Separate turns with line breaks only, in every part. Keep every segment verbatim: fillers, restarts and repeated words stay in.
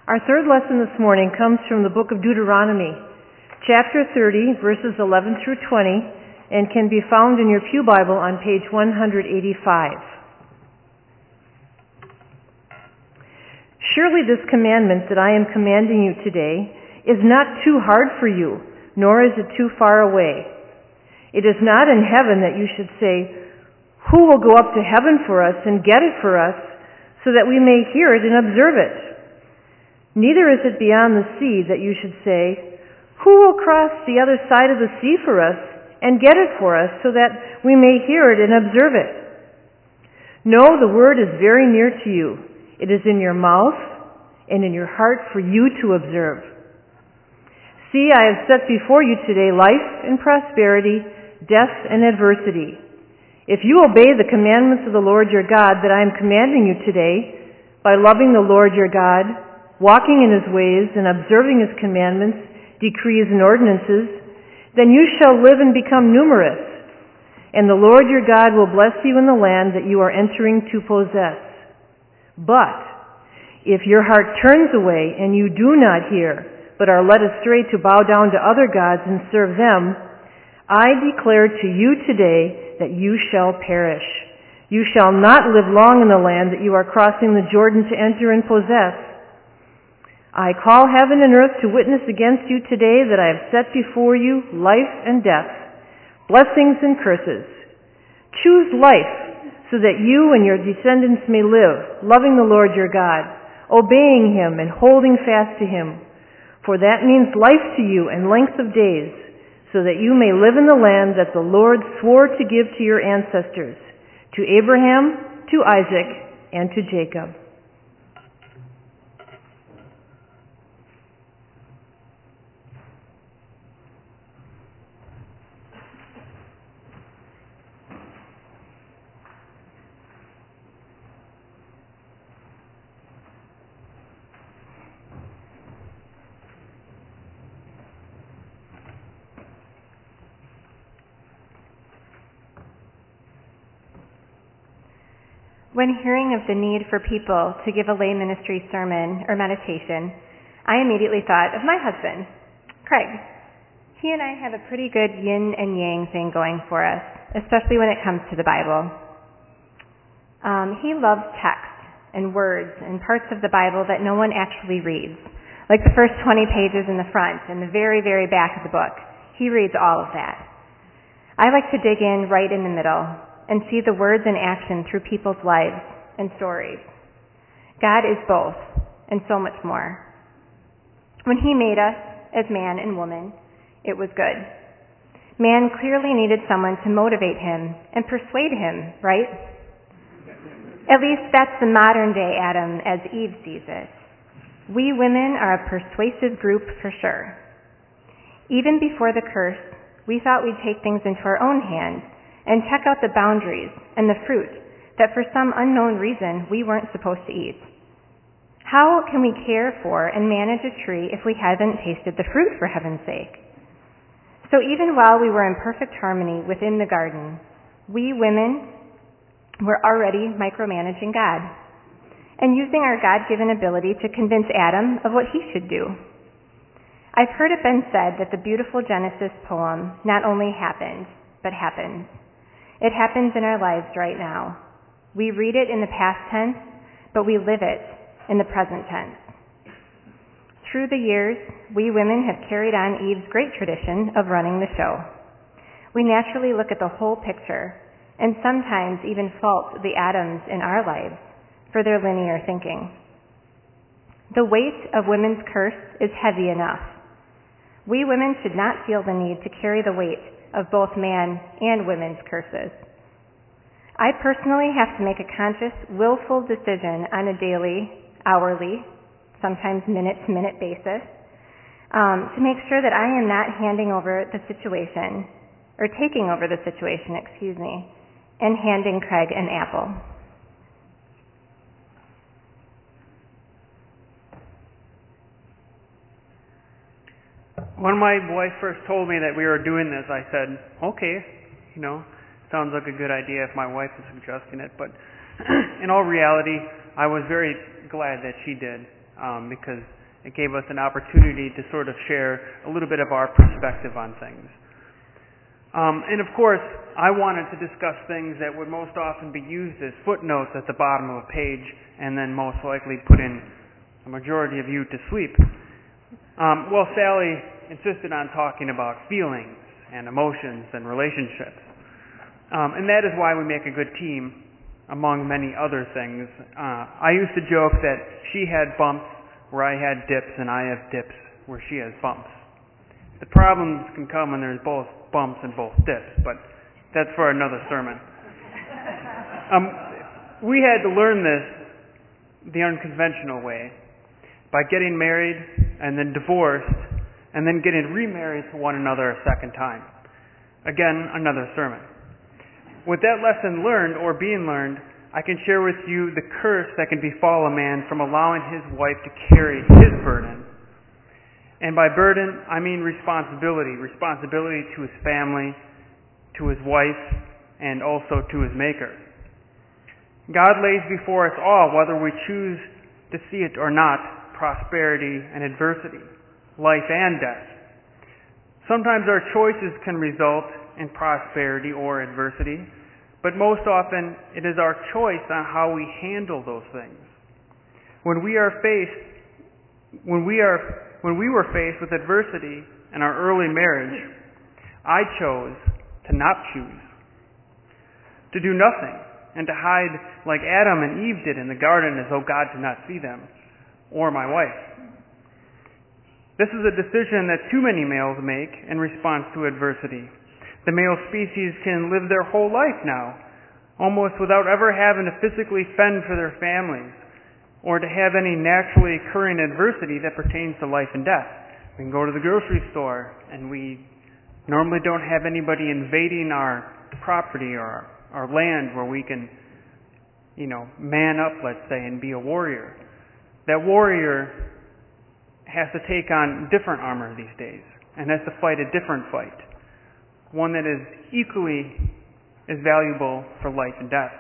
Our third lesson this morning comes from the book of Deuteronomy, chapter thirty, verses eleven through twenty, and can be found in your Pew Bible on page one eighty-five. Surely this commandment that I am commanding you today is not too hard for you, nor is it too far away. It is not in heaven that you should say, "Who will go up to heaven for us and get it for us, so that we may hear it and observe it?" Neither is it beyond the sea that you should say, "Who will cross the other side of the sea for us and get it for us, so that we may hear it and observe it?" No, the word is very near to you. It is in your mouth and in your heart for you to observe. See, I have set before you today life and prosperity, death and adversity. If you obey the commandments of the Lord your God that I am commanding you today, by loving the Lord your God, walking in his ways and observing his commandments, decrees and ordinances, then you shall live and become numerous, and the Lord your God will bless you in the land that you are entering to possess. But if your heart turns away and you do not hear, but are led astray to bow down to other gods and serve them, I declare to you today that you shall perish. You shall not live long in the land that you are crossing the Jordan to enter and possess. I call heaven and earth to witness against you today that I have set before you life and death, blessings and curses. Choose life so that you and your descendants may live, loving the Lord your God, obeying him and holding fast to him. For that means life to you and length of days, so that you may live in the land that the Lord swore to give to your ancestors, to Abraham, to Isaac, and to Jacob.
When hearing of the need for people to give a lay ministry sermon or meditation, I immediately thought of my husband, Craig. He and I have a pretty good yin and yang thing going for us, especially when it comes to the Bible. Um, he loves text and words and parts of the Bible that no one actually reads, like the first twenty pages in the front and the very, very back of the book. He reads all of that. I like to dig in right in the middle and see the words in action through people's lives and stories. God is both, and so much more. When he made us as man and woman, it was good. Man clearly needed someone to motivate him and persuade him, right? At least that's the modern day Adam as Eve sees it. We women are a persuasive group for sure. Even before the curse, we thought we'd take things into our own hands and check out the boundaries and the fruit that for some unknown reason we weren't supposed to eat. How can we care for and manage a tree if we haven't tasted the fruit, for heaven's sake? So even while we were in perfect harmony within the garden, we women were already micromanaging God and using our God-given ability to convince Adam of what he should do. I've heard it been said that the beautiful Genesis poem not only happened, but happens. It happens in our lives right now. We read it in the past tense, but we live it in the present tense. Through the years, we women have carried on Eve's great tradition of running the show. We naturally look at the whole picture and sometimes even fault the Adams in our lives for their linear thinking. The weight of women's curse is heavy enough. We women should not feel the need to carry the weight of both man and women's curses. I personally have to make a conscious, willful decision on a daily, hourly, sometimes minute-to-minute basis um, to make sure that I am not handing over the situation, or taking over the situation, excuse me, and handing Craig an apple.
When my wife first told me that we were doing this, I said, okay, you know, sounds like a good idea if my wife is suggesting it. But in all reality, I was very glad that she did, um, because it gave us an opportunity to sort of share a little bit of our perspective on things. Um, and of course, I wanted to discuss things that would most often be used as footnotes at the bottom of a page and then most likely put in a majority of you to sleep. Um, well, Sally insisted on talking about feelings and emotions and relationships. Um, and that is why we make a good team, among many other things. Uh, I used to joke that she had bumps where I had dips and I have dips where she has bumps. The problems can come when there's both bumps and both dips, but that's for another sermon. Um, we had to learn this the unconventional way, by getting married and then divorced and then getting remarried to one another a second time. Again, another sermon. With that lesson learned or being learned, I can share with you the curse that can befall a man from allowing his wife to carry his burden. And by burden, I mean responsibility. Responsibility to his family, to his wife, and also to his Maker. God lays before us all, whether we choose to see it or not, prosperity and adversity, life and death. Sometimes our choices can result in prosperity or adversity, but most often it is our choice on how we handle those things. When we are faced, when we are, when we were faced with adversity in our early marriage, I chose to not choose, to do nothing, and to hide like Adam and Eve did in the garden as though God did not see them, or my wife. This is a decision that too many males make in response to adversity. The male species can live their whole life now, almost without ever having to physically fend for their families, or to have any naturally occurring adversity that pertains to life and death. We can go to the grocery store, and we normally don't have anybody invading our property or our, our land where we can, you know, man up, let's say, and be a warrior. That warrior has to take on different armor these days, and has to fight a different fight, one that is equally as valuable for life and death.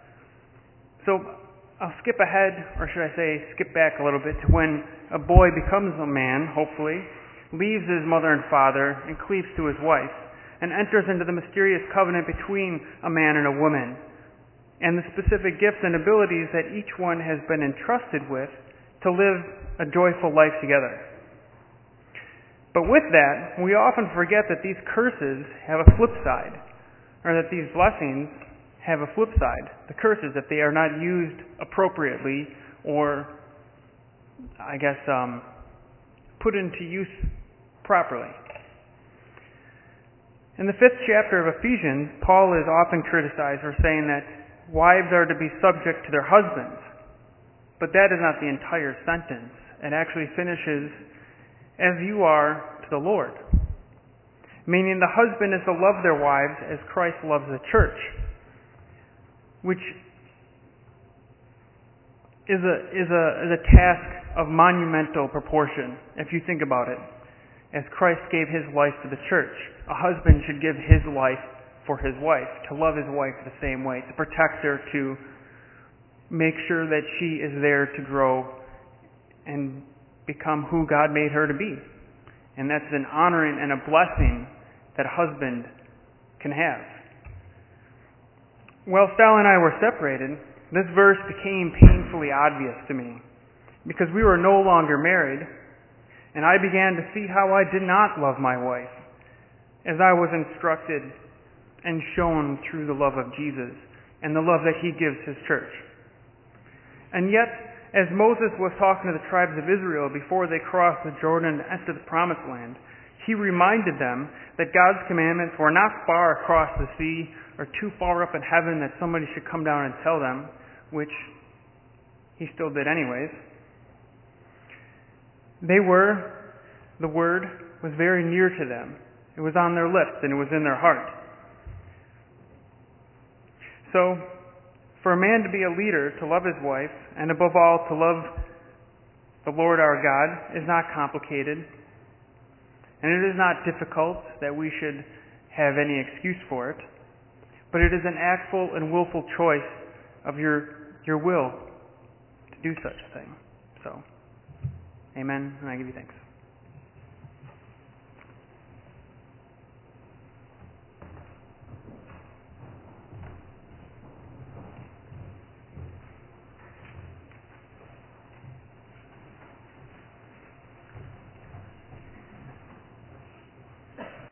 So I'll skip ahead, or should I say skip back a little bit, to when a boy becomes a man, hopefully, leaves his mother and father and cleaves to his wife, and enters into the mysterious covenant between a man and a woman, and the specific gifts and abilities that each one has been entrusted with to live a joyful life together. But with that, we often forget that these curses have a flip side, or that these blessings have a flip side. The curses, if they are not used appropriately, or, I guess, um, put into use properly. In the fifth chapter of Ephesians, Paul is often criticized for saying that wives are to be subject to their husbands. But that is not the entire sentence. It actually finishes, as you are to the Lord. Meaning the husband is to love their wives as Christ loves the church. Which is a, is a, is a task of monumental proportion, if you think about it. As Christ gave his life for the church, a husband should give his life for his wife, to love his wife the same way, to protect her, to make sure that she is there to grow and become who God made her to be. And that's an honoring and a blessing that a husband can have. While Sal and I were separated, this verse became painfully obvious to me, because we were no longer married, and I began to see how I did not love my wife, as I was instructed and shown through the love of Jesus and the love that he gives his church. And yet, as Moses was talking to the tribes of Israel before they crossed the Jordan and entered the Promised Land, he reminded them that God's commandments were not far across the sea or too far up in heaven that somebody should come down and tell them, which he still did anyways. They were, the word was very near to them. It was on their lips and it was in their heart. So, for a man to be a leader, to love his wife, and above all to love the Lord our God, is not complicated. And it is not difficult that we should have any excuse for it. But it is an actual and willful choice of your your will to do such a thing. So, Amen, and I give you thanks.